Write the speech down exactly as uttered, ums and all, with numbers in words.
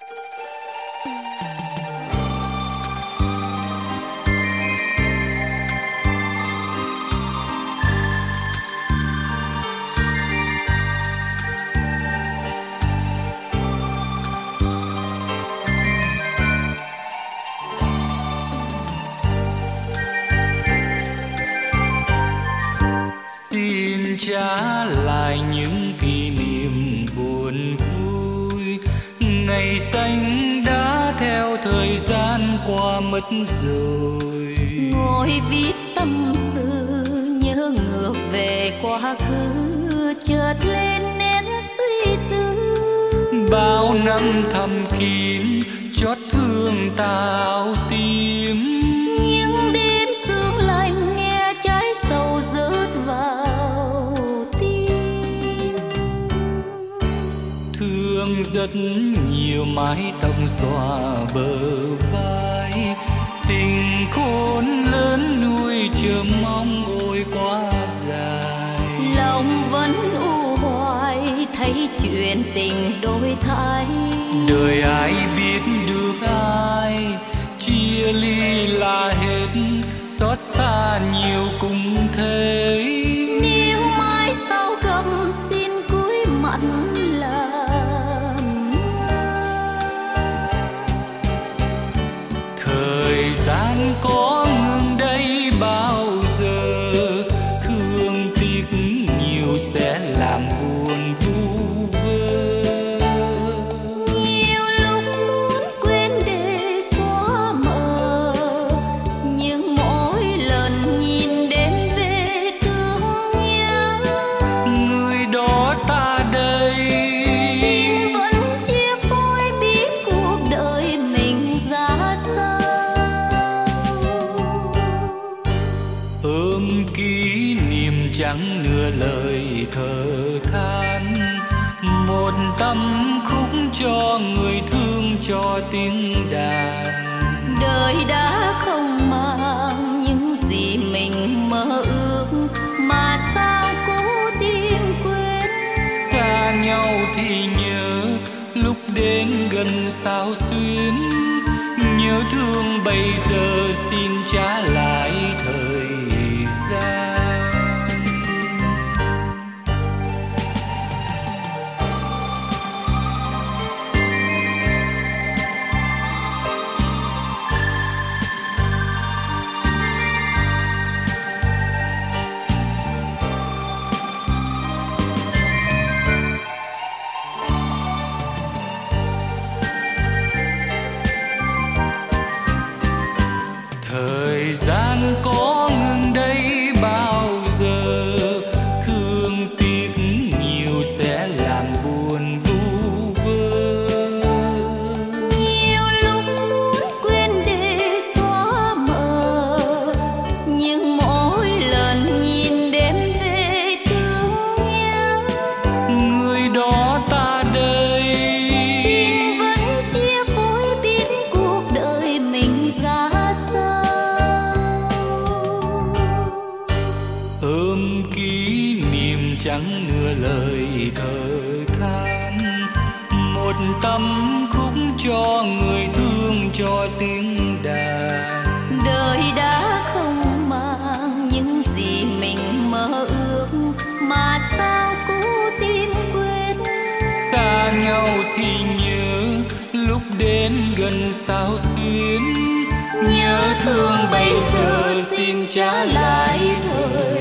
Xin trả lại những kỷ niệm buồn vui, ngày xanh đã theo thời gian qua mất rồi. Ngồi viết tâm sự nhớ ngược về quá khứ, chợt lên nén suy tư. Bao năm thầm kín chót thương tao tim, những đêm sương lạnh nghe trái sầu rớt vào tim. Thương rất nhiều mái tóc xõa bờ vai, tình khôn lớn nuôi chờ mong ôi quá dài. Lòng vẫn u hoài thấy chuyện tình đổi thay. Đời ai biết được ai, chia ly là hết, xót xa nhiều cũng thế. Nếu mai sau gặp xin cúi mặt làm thời gian có ngừng đây bao giờ, thương tiếc nhiều sẽ làm buồn vu vơ. nhiều lúc muốn quên để xóa mờ, nhưng mỗi lần nhìn đến về thương nhớ. Người đó ta đây, Tin vẫn chia phôi biết cuộc đời mình ra sao. ôm kỷ niệm chẳng nửa lời thở than, một tâm khúc cho người thương cho tiếng đàn. Đời đã không mang những gì mình mơ ước, mà sao cố tìm quên. Xa nhau thì nhớ, lúc đến gần sao xuyến, nhớ thương bây giờ xin trả lại thời gian. Thời gian có ngừng đây bao giờ, thương tiếc nhiều sẽ làm buồn vu vơ. Nhiều lúc muốn quên để xóa mờ, nhưng mỗi lần nhìn đêm về thương nhớ. Người đó ta đây, Tin vẫn chia phôi biết cuộc đời mình ra sao. ôm kỷ niệm chẳng nửa lời thở than, một tâm khúc cho người thương cho tiếng đàn. Đời đã không mang những gì mình mơ ước, mà sao cố tìm quên. Xa nhau thì nhớ, lúc đến gần sao xuyến, nhớ thương bây giờ xin trả lại thời